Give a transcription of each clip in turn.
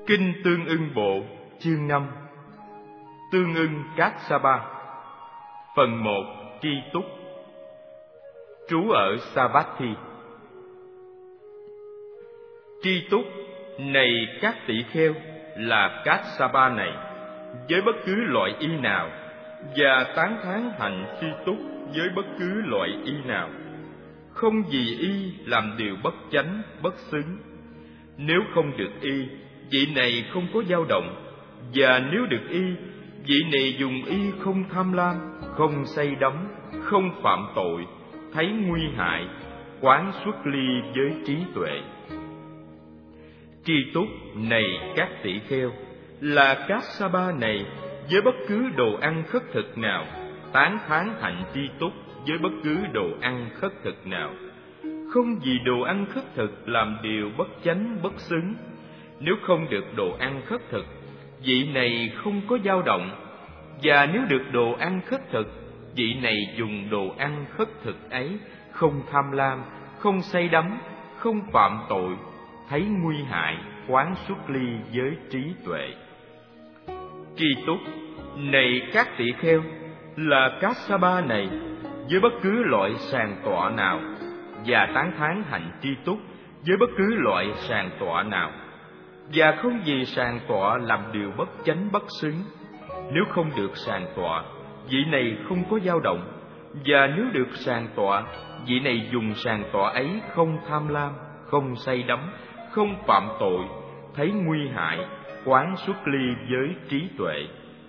Kinh Tương Ưng Bộ, chương 5. Tương Ưng Kassapa. Phần 1. Tri Túc. Trú ở Savatthi. Tri Túc, này các tỷ kheo, là Kassapa này, với bất cứ loại y nào, và tán thán hạnh tri túc với bất cứ loại y nào, không vì y làm điều bất chánh, bất xứng. Nếu không được y, vị này không có dao động, và nếu được y, vị này dùng y không tham lam, không say đắm, không phạm tội, thấy nguy hại, quán xuất ly với trí tuệ. Tri túc, này các tỷ kheo, là Kassapa này, với bất cứ đồ ăn khất thực nào, tán thán hạnh tri túc với bất cứ đồ ăn khất thực nào, không vì đồ ăn khất thực làm điều bất chánh, bất xứng. Nếu không được đồ ăn khất thực, vị này không có dao động, và nếu được đồ ăn khất thực, vị này dùng đồ ăn khất thực ấy không tham lam, không say đắm, không phạm tội, thấy nguy hại, quán xuất ly với trí tuệ. Tri túc, này các tỷ kheo, là Kassapa này, với bất cứ loại sàng tọa nào, và tán thán hạnh tri túc với bất cứ loại sàng tọa nào, và không vì sàng tọa làm điều bất chánh, bất xứng. Nếu không được sàng tọa, vị này không có dao động, và nếu được sàng tọa, vị này dùng sàng tọa ấy không tham lam, không say đắm, không phạm tội, thấy nguy hại, quán xuất ly với trí tuệ.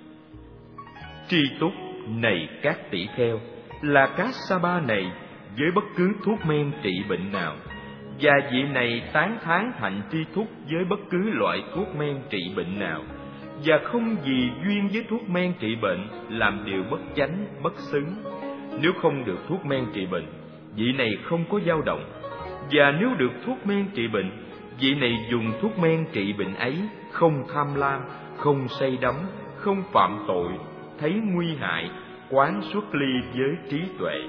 Tri túc, này các tỷ kheo, là Kassapa này, với bất cứ thuốc men trị bệnh nào, và vị này tán thán hạnh tri túc với bất cứ loại thuốc men trị bệnh nào, và không vì duyên với thuốc men trị bệnh làm điều bất chánh, bất xứng. Nếu không được thuốc men trị bệnh, vị này không có dao động, và nếu được thuốc men trị bệnh, vị này dùng thuốc men trị bệnh ấy không tham lam, không say đắm, không phạm tội, thấy nguy hại, quán xuất ly với trí tuệ.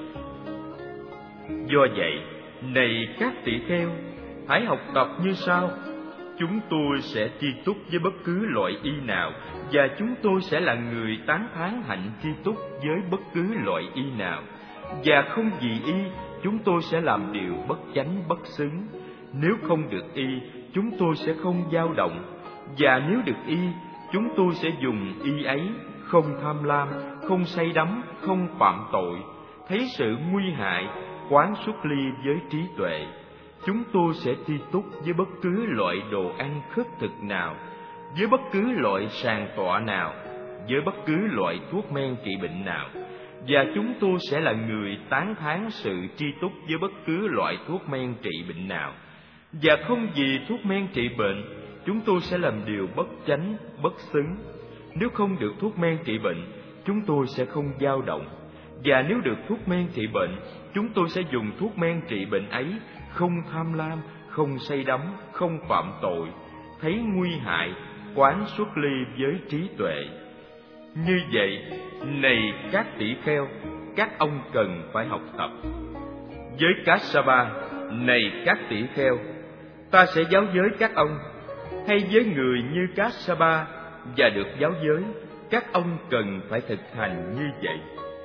Do vậy, này các tỷ kheo, hãy học tập như sau. Chúng tôi sẽ tri túc với bất cứ loại y nào, và chúng tôi sẽ là người tán thán hạnh tri túc với bất cứ loại y nào, và không vì y, chúng tôi sẽ làm điều bất chánh, bất xứng. Nếu không được y, chúng tôi sẽ không dao động, và nếu được y, chúng tôi sẽ dùng y ấy không tham lam, không say đắm, không phạm tội, thấy sự nguy hại, quán xuất ly với trí tuệ. Chúng tôi sẽ tri túc với bất cứ loại đồ ăn khất thực nào, với bất cứ loại sàng tọa nào, với bất cứ loại thuốc men trị bệnh nào, và chúng tôi sẽ là người tán thán sự tri túc với bất cứ loại thuốc men trị bệnh nào, và không vì thuốc men trị bệnh, chúng tôi sẽ làm điều bất chánh, bất xứng. Nếu không được thuốc men trị bệnh, chúng tôi sẽ không dao động, và nếu được thuốc men trị bệnh, chúng tôi sẽ dùng thuốc men trị bệnh ấy không tham lam, không say đắm, không phạm tội, thấy nguy hại, quán xuất ly với trí tuệ. Như vậy, này các tỷ kheo, các ông cần phải học tập. Với Kassapa, này các tỷ kheo, ta sẽ giáo giới các ông, hay với người như Kassapa và được giáo giới, các ông cần phải thực hành như vậy.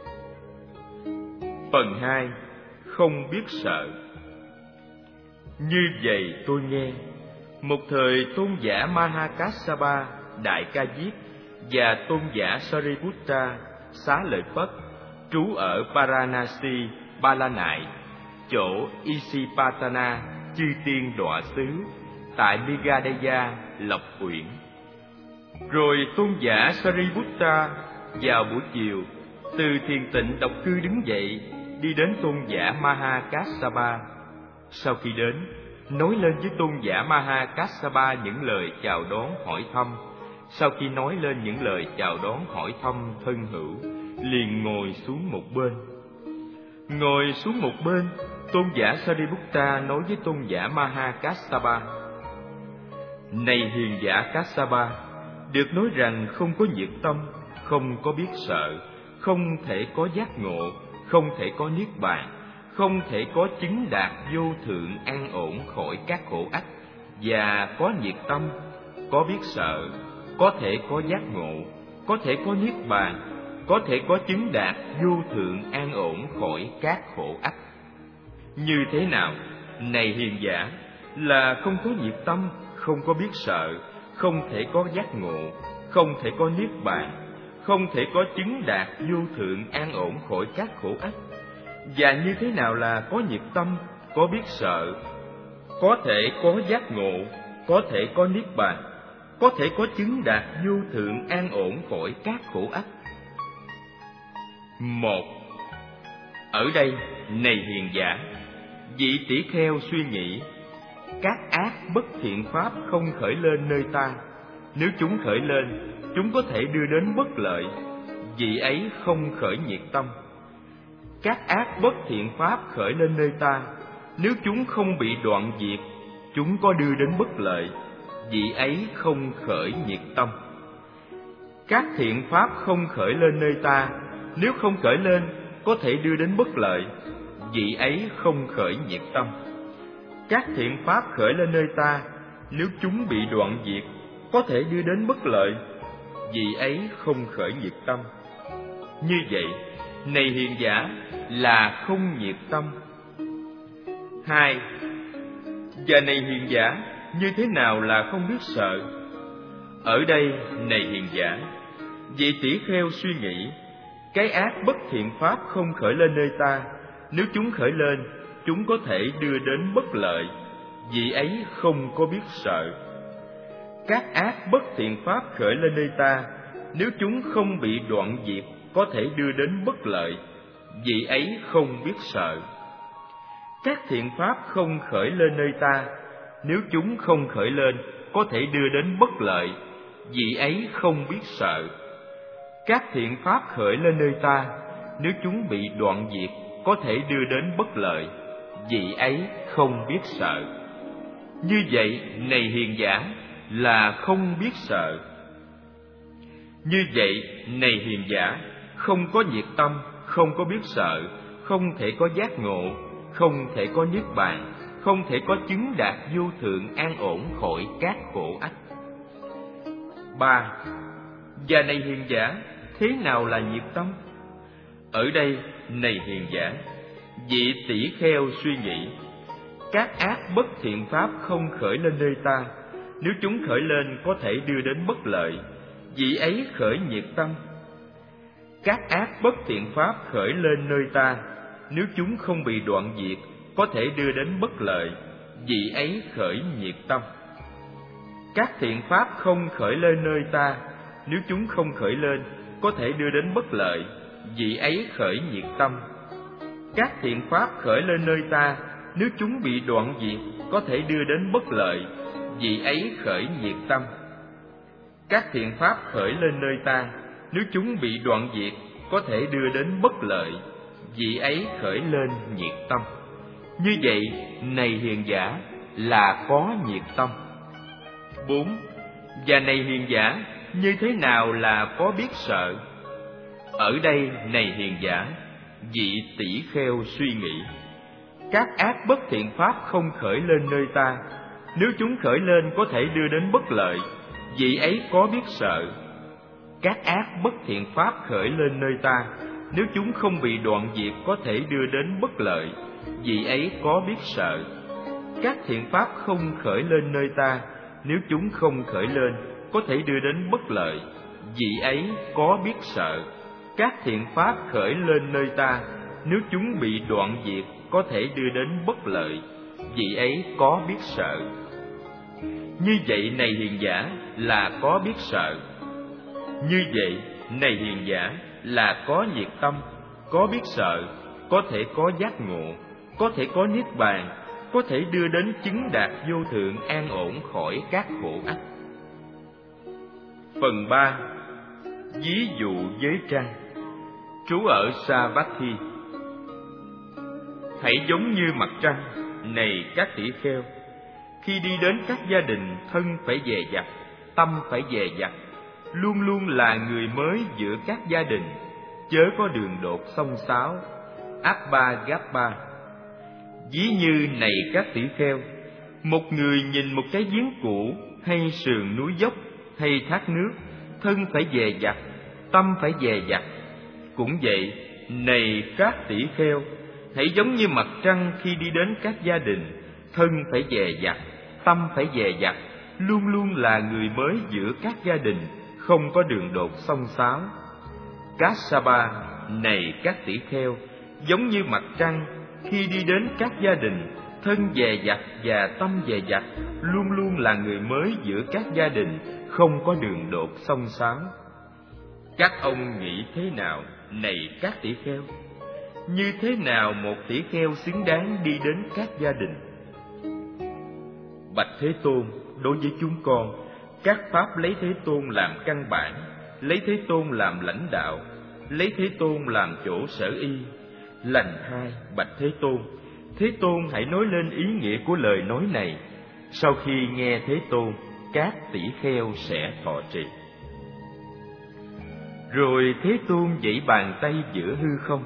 Phần 2. Không biết sợ. Như vậy tôi nghe, một thời tôn giả Mahakassapa, Đại Ca Diếp, và tôn giả Sariputta, Xá Lợi Phất, trú ở Varanasi, Ba La Nại, chỗ Isipatana, chư tiên đọa xứ, tại Nigadaya, Lộc Uyển. Rồi tôn giả Sariputta vào buổi chiều từ thiền tịnh độc cư đứng dậy, đi đến tôn giả Mahakassapa. Sau khi đến, nói lên với tôn giả Mahakassapa những lời chào đón hỏi thăm. Sau khi nói lên những lời chào đón hỏi thăm thân hữu, liền ngồi xuống một bên. Ngồi xuống một bên, tôn giả Sariputta nói với tôn giả Mahakassapa: Này hiền giả Kassapa, được nói rằng không có nhiệt tâm, không có biết sợ, không thể có giác ngộ, không thể có niết bàn, không thể có chứng đạt vô thượng an ổn khỏi các khổ ách, và có nhiệt tâm, có biết sợ, có thể có giác ngộ, có thể có niết bàn, có thể có chứng đạt vô thượng an ổn khỏi các khổ ách. Như thế nào, này hiền giả, là không có nhiệt tâm, không có biết sợ, không thể có giác ngộ, không thể có niết bàn, không thể có chứng đạt vô thượng an ổn khỏi các khổ ách. Và như thế nào là có nhiệt tâm, có biết sợ, có thể có giác ngộ, có thể có niết bàn, có thể có chứng đạt vô thượng an ổn khỏi các khổ ách? Một, ở đây, này hiền giả, vị tỷ kheo suy nghĩ, các ác bất thiện pháp không khởi lên nơi ta, nếu chúng khởi lên, chúng có thể đưa đến bất lợi, vị ấy không khởi nhiệt tâm. Các ác bất thiện pháp khởi lên nơi ta, nếu chúng không bị đoạn diệt, chúng có đưa đến bất lợi, vị ấy không khởi nhiệt tâm. Các thiện pháp không khởi lên nơi ta, nếu không khởi lên, có thể đưa đến bất lợi, vị ấy không khởi nhiệt tâm. Các thiện pháp khởi lên nơi ta, nếu chúng bị đoạn diệt, có thể đưa đến bất lợi, vị ấy không khởi nhiệt tâm. Như vậy, này hiền giả, là không nhiệt tâm. Hai, và này hiền giả, như thế nào là không biết sợ? Ở đây, này hiền giả, vị tỷ kheo suy nghĩ, cái ác bất thiện pháp không khởi lên nơi ta, nếu chúng khởi lên, chúng có thể đưa đến bất lợi, vị ấy không có biết sợ. Các ác bất thiện pháp khởi lên nơi ta, nếu chúng không bị đoạn diệt, có thể đưa đến bất lợi, vị ấy không biết sợ. Các thiện pháp không khởi lên nơi ta, nếu chúng không khởi lên, có thể đưa đến bất lợi, vị ấy không biết sợ. Các thiện pháp khởi lên nơi ta, nếu chúng bị đoạn diệt, có thể đưa đến bất lợi, vị ấy không biết sợ. Như vậy, này hiền giả, là không biết sợ. Như vậy, này hiền giả, không có nhiệt tâm, không có biết sợ, không thể có giác ngộ, không thể có niết bàn, không thể có chứng đạt vô thượng an ổn khỏi các khổ ách. Ba, và này hiền giả, thế nào là nhiệt tâm? Ở đây, này hiền giả, vị tỷ kheo suy nghĩ, các ác bất thiện pháp không khởi lên nơi ta, nếu chúng khởi lên có thể đưa đến bất lợi, vị ấy khởi nhiệt tâm. Các ác bất thiện pháp khởi lên nơi ta, nếu chúng không bị đoạn diệt, có thể đưa đến bất lợi, vị ấy khởi nhiệt tâm. Các thiện pháp không khởi lên nơi ta, nếu chúng không khởi lên, có thể đưa đến bất lợi, vị ấy khởi nhiệt tâm. Các thiện pháp khởi lên nơi ta, nếu chúng bị đoạn diệt, có thể đưa đến bất lợi, vị ấy khởi nhiệt tâm. Các thiện pháp khởi lên nơi ta, nếu chúng bị đoạn diệt, có thể đưa đến bất lợi, vị ấy khởi lên nhiệt tâm. Như vậy, này hiền giả, là có nhiệt tâm. 4. Và này hiền giả, như thế nào là có biết sợ? Ở đây, này hiền giả, vị tỷ kheo suy nghĩ, các ác bất thiện pháp không khởi lên nơi ta, nếu chúng khởi lên có thể đưa đến bất lợi, vị ấy có biết sợ. Các ác bất thiện pháp khởi lên nơi ta, nếu chúng không bị đoạn diệt, có thể đưa đến bất lợi, vị ấy có biết sợ. Các thiện pháp không khởi lên nơi ta, nếu chúng không khởi lên, có thể đưa đến bất lợi, vị ấy có biết sợ. Các thiện pháp khởi lên nơi ta, nếu chúng bị đoạn diệt, có thể đưa đến bất lợi, vị ấy có biết sợ. Như vậy, này hiền giả, là có biết sợ. Như vậy, này hiền giả, là có nhiệt tâm, có biết sợ, có thể có giác ngộ, có thể có niết bàn, có thể đưa đến chứng đạt vô thượng an ổn khỏi các khổ ách. Phần 3. Ví dụ với trăng. Trú ở Savatthi. Hãy giống như mặt trăng, này các tỷ kheo, khi đi đến các gia đình, thân phải dè dặt, tâm phải dè dặt, luôn luôn là người mới giữa các gia đình, chớ có đường đột xông xáo. Abba-gabba. Ví như này các tỷ kheo, một người nhìn một cái giếng cũ, hay sườn núi dốc, hay thác nước, thân phải dè dặt, tâm phải dè dặt. Cũng vậy, này các tỷ kheo, hãy giống như mặt trăng khi đi đến các gia đình, thân phải dè dặt, tâm phải dè dặt, luôn luôn là người mới giữa các gia đình, không có đường đột xông xáo. Kassapa, này các tỷ kheo, giống như mặt trăng khi đi đến các gia đình, thân dè dặt và tâm dè dặt, luôn luôn là người mới giữa các gia đình, không có đường đột xông xáo. Các ông nghĩ thế nào, này các tỷ kheo? Như thế nào một tỷ kheo xứng đáng đi đến các gia đình? Bạch Thế Tôn, đối với chúng con, các pháp lấy Thế Tôn làm căn bản, lấy Thế Tôn làm lãnh đạo, lấy Thế Tôn làm chỗ sở y. Lành thai, bạch Thế Tôn, Thế Tôn hãy nói lên ý nghĩa của lời nói này. Sau khi nghe Thế Tôn, các tỷ kheo sẽ thọ trì. Rồi Thế Tôn giãy bàn tay giữa hư không.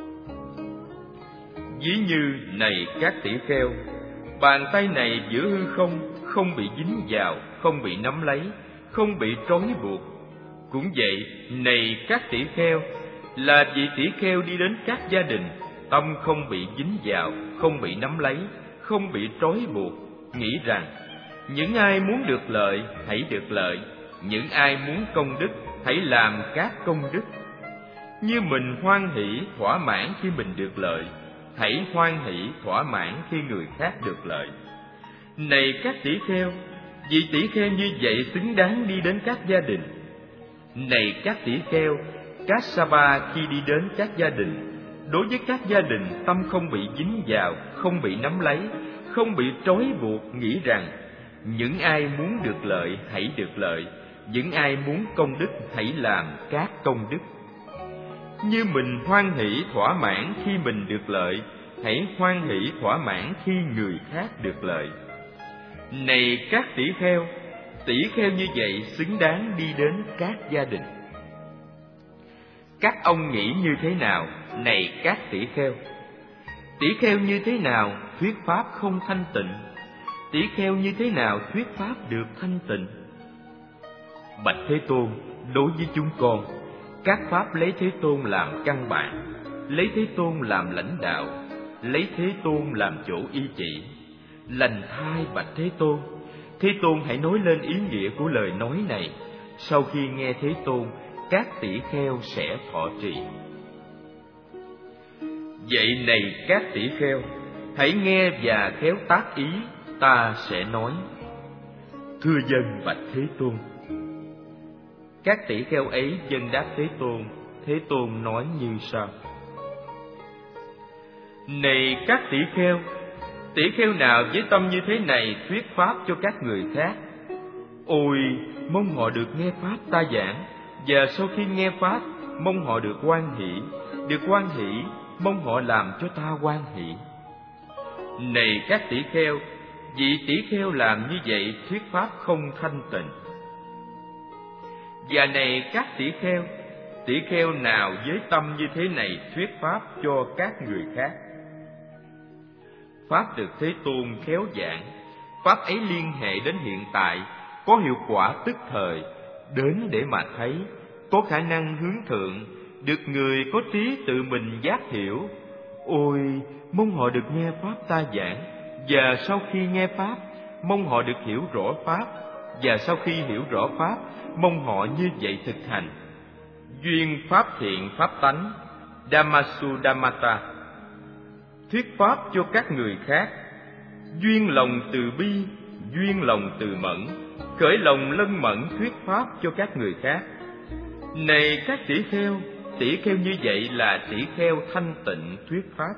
Ví như, này các tỷ kheo, bàn tay này giữa hư không, không bị dính vào, không bị nắm lấy, không bị trói buộc. Cũng vậy, này các tỷ kheo, là vị tỷ kheo đi đến các gia đình, tâm không bị dính vào, không bị nắm lấy, không bị trói buộc, nghĩ rằng những ai muốn được lợi hãy được lợi, những ai muốn công đức hãy làm các công đức. Như mình hoan hỷ thỏa mãn khi mình được lợi, hãy hoan hỷ thỏa mãn khi người khác được lợi. Này các tỷ kheo, vị tỷ kheo như vậy xứng đáng đi đến các gia đình. Này các tỷ kheo, Kassapa khi đi đến các gia đình, đối với các gia đình tâm không bị dính vào, không bị nắm lấy, không bị trói buộc, nghĩ rằng những ai muốn được lợi hãy được lợi, những ai muốn công đức hãy làm các công đức. Như mình hoan hỷ thỏa mãn khi mình được lợi, hãy hoan hỷ thỏa mãn khi người khác được lợi. Này các tỷ kheo như vậy xứng đáng đi đến các gia đình. Các ông nghĩ như thế nào, này các tỷ kheo? Tỷ kheo như thế nào thuyết pháp không thanh tịnh? Tỷ kheo như thế nào thuyết pháp được thanh tịnh? Bạch Thế Tôn, đối với chúng con, các pháp lấy Thế Tôn làm căn bản, lấy Thế Tôn làm lãnh đạo, lấy Thế Tôn làm chỗ y chỉ. Lành thai bạch Thế Tôn, Thế Tôn hãy nói lên ý nghĩa của lời nói này. Sau khi nghe Thế Tôn, các tỷ kheo sẽ thọ trì. Vậy này các tỷ kheo, hãy nghe và khéo tác ý, ta sẽ nói. Thưa dân bạch Thế Tôn. Các tỷ kheo ấy dân đáp Thế Tôn nói như sau. Này các tỷ kheo nào với tâm như thế này thuyết pháp cho các người khác? Ôi, mong họ được nghe pháp ta giảng, và sau khi nghe pháp, mong họ được hoan hỷ, mong họ làm cho ta hoan hỷ. Này các tỷ kheo, vị tỷ kheo làm như vậy thuyết pháp không thanh tịnh. Và này các tỷ kheo nào với tâm như thế này thuyết pháp cho các người khác? Pháp được Thế Tôn khéo giảng, pháp ấy liên hệ đến hiện tại, có hiệu quả tức thời, đến để mà thấy, có khả năng hướng thượng, được người có trí tự mình giác hiểu. Ôi, mong họ được nghe pháp ta giảng, và sau khi nghe pháp, mong họ được hiểu rõ pháp, và sau khi hiểu rõ pháp, mong họ như vậy thực hành. Duyên pháp thiện pháp tánh, Dhammasudammata, thuyết pháp cho các người khác. Duyên lòng từ bi, duyên lòng từ mẫn, khởi lòng lân mẫn thuyết pháp cho các người khác. Này các tỷ kheo như vậy là tỷ kheo thanh tịnh thuyết pháp.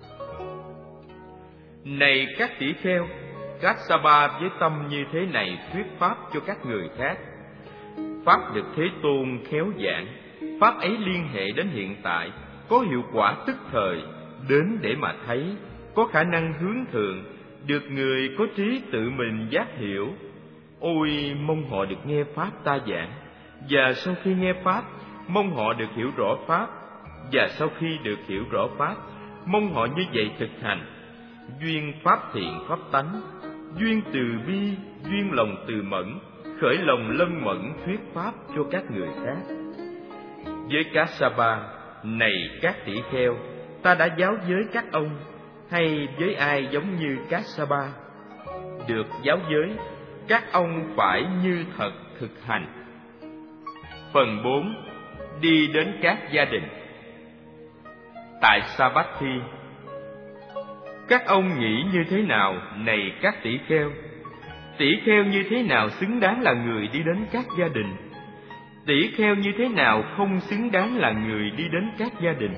Này các tỷ kheo, Kassapa với tâm như thế này thuyết pháp cho các người khác. Pháp được Thế Tôn khéo giảng, pháp ấy liên hệ đến hiện tại, có hiệu quả tức thời, đến để mà thấy, có khả năng hướng thượng, được người có trí tự mình giác hiểu. Ôi, mong họ được nghe pháp ta giảng, và sau khi nghe pháp, mong họ được hiểu rõ pháp, và sau khi được hiểu rõ pháp, mong họ như vậy thực hành. Duyên pháp thiện pháp tánh, duyên từ bi, duyên lòng từ mẫn, khởi lòng lân mẫn thuyết pháp cho các người khác. Với Kassapa, này các tỷ kheo, ta đã giáo giới các ông, hay với ai giống như Kassapa? Được giáo giới, các ông phải như thật thực hành. Phần 4. Đi đến các gia đình. Tại Savatthi, các ông nghĩ như thế nào, này các tỷ kheo? Tỷ kheo như thế nào xứng đáng là người đi đến các gia đình? Tỷ kheo như thế nào không xứng đáng là người đi đến các gia đình?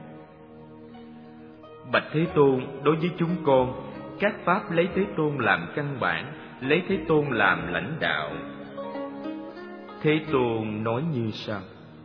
Bạch Thế Tôn, đối với chúng con, các pháp lấy Thế Tôn làm căn bản, lấy Thế Tôn làm lãnh đạo. Thế Tôn nói như sau: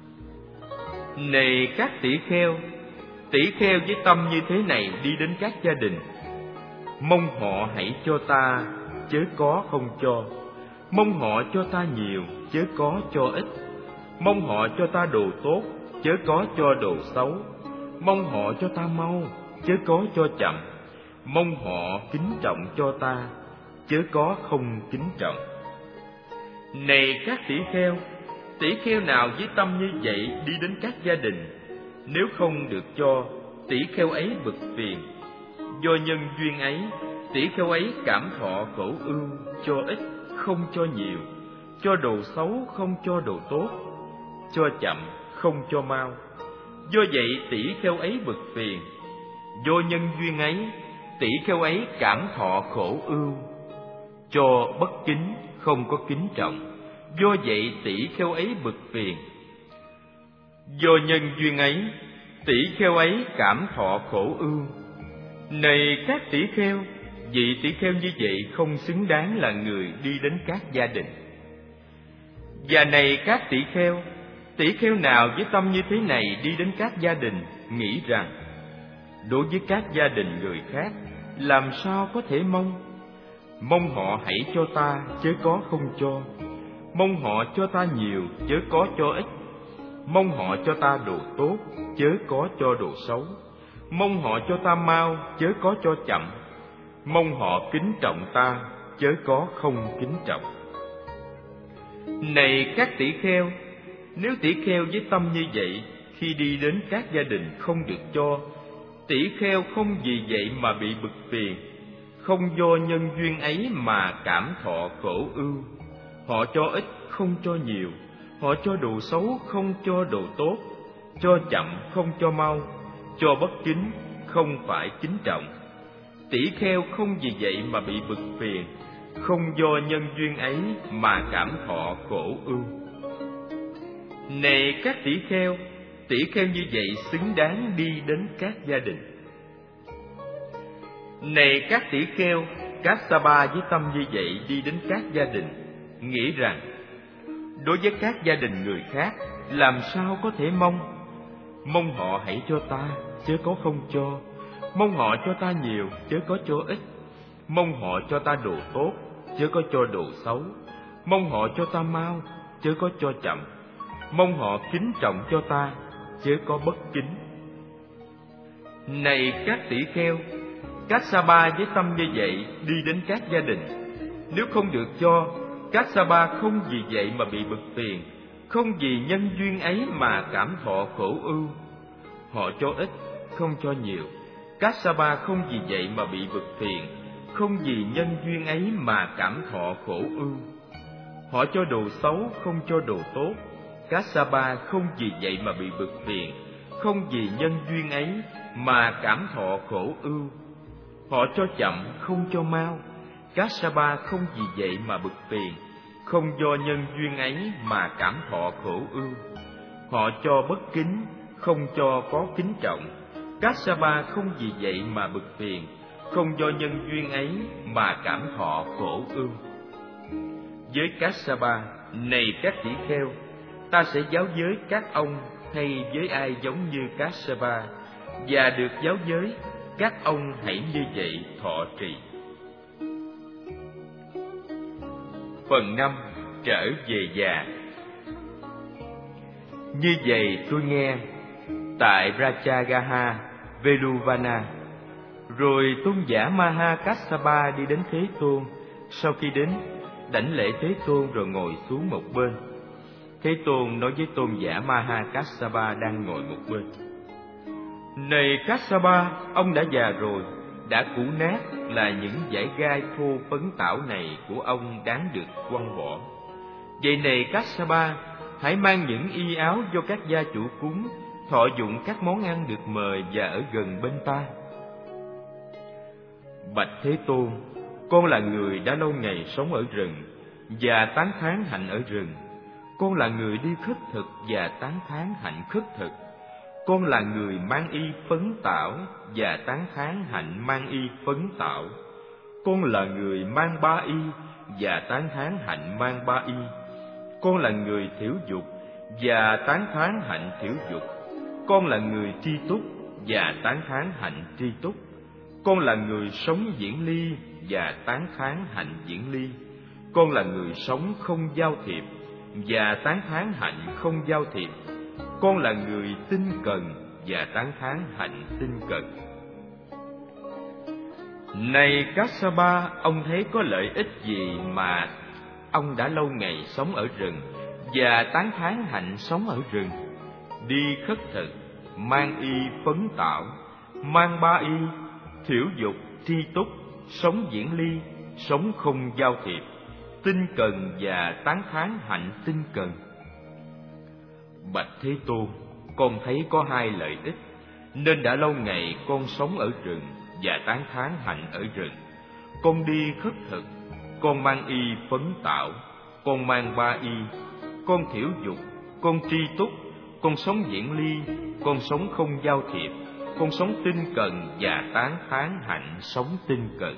Này các tỷ kheo với tâm như thế này đi đến các gia đình. Mong họ hãy cho ta, chớ có không cho. Mong họ cho ta nhiều, chớ có cho ít. Mong họ cho ta đồ tốt, chớ có cho đồ xấu. Mong họ cho ta mau, chớ có cho chậm. Mong họ kính trọng cho ta, chớ có không kính trọng. Này các tỷ kheo nào với tâm như vậy đi đến các gia đình, nếu không được cho, tỷ kheo ấy bực phiền. Do nhân duyên ấy, tỷ kheo ấy cảm thọ khổ ưu, cho ít không cho nhiều, cho đồ xấu không cho đồ tốt, cho chậm không cho mau. Do vậy tỷ kheo ấy bực phiền. Do nhân duyên ấy, tỷ kheo ấy cảm thọ khổ ưu, cho bất kính không có kính trọng. Do vậy tỷ kheo ấy bực phiền. Do nhân duyên ấy, tỷ kheo ấy cảm thọ khổ ưu. Này các tỷ kheo, vị tỷ kheo như vậy không xứng đáng là người đi đến các gia đình. Và này các tỷ kheo nào với tâm như thế này đi đến các gia đình, nghĩ rằng đối với các gia đình người khác, làm sao có thể mong họ hãy cho ta, chớ có không cho. Mong họ cho ta nhiều, chớ có cho ít. Mong họ cho ta đồ tốt, chớ có cho đồ xấu. Mong họ cho ta mau, chớ có cho chậm. Mong họ kính trọng ta, chớ có không kính trọng. Này các tỷ kheo, nếu tỷ kheo với tâm như vậy, khi đi đến các gia đình không được cho, tỷ kheo không vì vậy mà bị bực phiền, không do nhân duyên ấy mà cảm thọ khổ ưu. Họ cho ít không cho nhiều, họ cho đồ xấu không cho đồ tốt, cho chậm không cho mau, cho bất kính không phải kính trọng. Tỷ kheo không vì vậy mà bị bực phiền, không do nhân duyên ấy mà cảm thọ khổ ưu. Này các tỷ kheo như vậy xứng đáng đi đến các gia đình. Này các tỷ kheo, Kassapa với tâm như vậy đi đến các gia đình, nghĩ rằng đối với các gia đình người khác, làm sao có thể mong họ hãy cho ta, chớ có không cho. Mong họ cho ta nhiều, chớ có cho ít. Mong họ cho ta đồ tốt, chớ có cho đồ xấu. Mong họ cho ta mau, chớ có cho chậm. Mong họ kính trọng cho ta, chớ có bất kính. Này các tỷ kheo, Kassapa với tâm như vậy đi đến các gia đình, nếu không được cho, Kassapa không vì vậy mà bị bực phiền, không vì nhân duyên ấy mà cảm thọ khổ ưu. Họ cho ít, không cho nhiều, Kassapa không vì vậy mà bị bực phiền, không vì nhân duyên ấy mà cảm thọ khổ ưu. Họ cho đồ xấu, không cho đồ tốt, Kassapa không vì vậy mà bị bực phiền, không vì nhân duyên ấy mà cảm thọ khổ ưu. Họ cho chậm, không cho mau, Kassapa không vì vậy mà bực phiền, không do nhân duyên ấy mà cảm thọ khổ ưu. Họ cho bất kính, không cho có kính trọng, Kassapa không vì vậy mà bực phiền, không do nhân duyên ấy mà cảm thọ khổ ưu. Với Kassapa, này các tỷ kheo, ta sẽ giáo giới các ông hay với ai giống như Kassapa, và được giáo giới, các ông hãy như vậy thọ trì. Phần 5. Trở về già. Như vậy tôi nghe tại Rajagaha, Veluvana. Rồi tôn giả Maha Kassapa đi đến Thế Tôn sau khi đến, đảnh lễ Thế Tôn rồi ngồi xuống một bên. Thế Tôn nói với tôn giả Maha Kassapa đang ngồi một bên: Này Kassapa, ông đã già rồi, đã cũ nát, là những dải gai thô phấn tảo này của ông đáng được quăng bỏ. Vậy này Kassapa, hãy mang những y áo do các gia chủ cúng, thọ dụng các món ăn được mời và ở gần bên ta. Bạch Thế Tôn, con là người đã lâu ngày sống ở rừng và tán thán hạnh ở rừng. Con là người đi khất thực và tán thán hạnh khất thực. Con là người mang y phấn tảo và tán thán hạnh mang y phấn tảo. Con là người mang ba y và tán thán hạnh mang ba y. Con là người thiểu dục và tán thán hạnh thiểu dục. Con là người tri túc và tán thán hạnh tri túc. Con là người sống diễn ly và tán thán hạnh diễn ly. Con là người sống không giao thiệp và tán thán hạnh không giao thiệp. Con là người tinh cần và tán thán hạnh tinh cần. Này Kassapa, ông thấy có lợi ích gì mà ông đã lâu ngày sống ở rừng và tán thán hạnh sống ở rừng? Đi khất thực, mang y phấn tảo, mang ba y, thiểu dục, tri túc, sống diễn ly, sống không giao thiệp, tinh cần và tán thán hạnh tinh cần. Bạch Thế Tôn, con thấy có hai lợi ích, nên đã lâu ngày con sống ở rừng và tán thán hạnh ở rừng. Con đi khất thực, con mang y phấn tảo, con mang ba y, con thiểu dục, con tri túc, con sống diễn ly, con sống không giao thiệp, con sống tinh cần và tán thán hạnh sống tinh cần.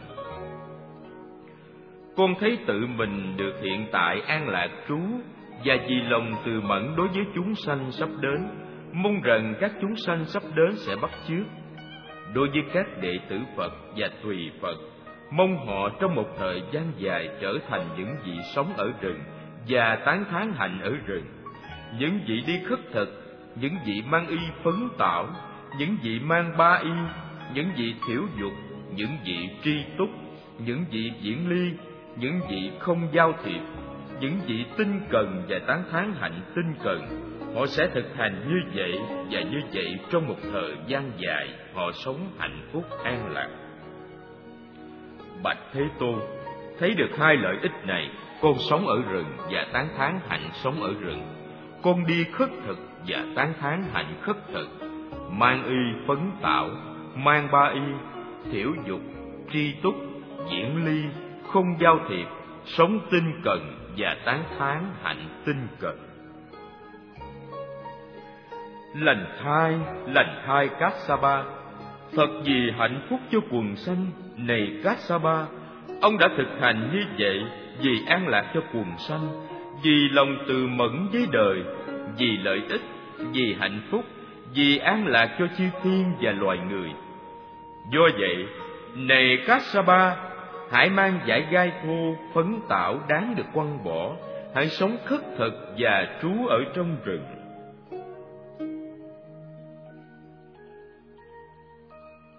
Con thấy tự mình được hiện tại an lạc trú, và vì lòng từ mẫn đối với chúng sanh sắp đến, mong rằng các chúng sanh sắp đến sẽ bắt chước. Đối với các đệ tử Phật và tùy Phật, mong họ trong một thời gian dài trở thành những vị sống ở rừng và tán thán hạnh ở rừng, những vị đi khất thực, những vị mang y phấn tảo, những vị mang ba y, những vị thiểu dục, những vị tri túc, những vị diễn ly, những vị không giao thiệp, những vị tinh cần và tán thán hạnh tinh cần. Họ sẽ thực hành như vậy, và như vậy trong một thời gian dài họ sống hạnh phúc an lạc. Bạch Thế Tôn, thấy được hai lợi ích này, con sống ở rừng và tán thán hạnh sống ở rừng. Con đi khất thực và tán thán hạnh khất thực, mang y phấn tảo, mang ba y, thiểu dục, tri túc, diễn ly, không giao thiệp, sống tinh cần và tán thán hạnh tinh cần. Lành thai Kassapa, thật vì hạnh phúc cho quần sanh. Này Kassapa, ông đã thực hành như vậy vì an lạc cho quần sanh, vì lòng từ mẫn với đời, vì lợi ích, vì hạnh phúc, vì an lạc cho chư thiên và loài người. Do vậy, này Kassapa, hãy mang dải gai thô phấn tảo đáng được quăng bỏ, hãy sống khất thực và trú ở trong rừng.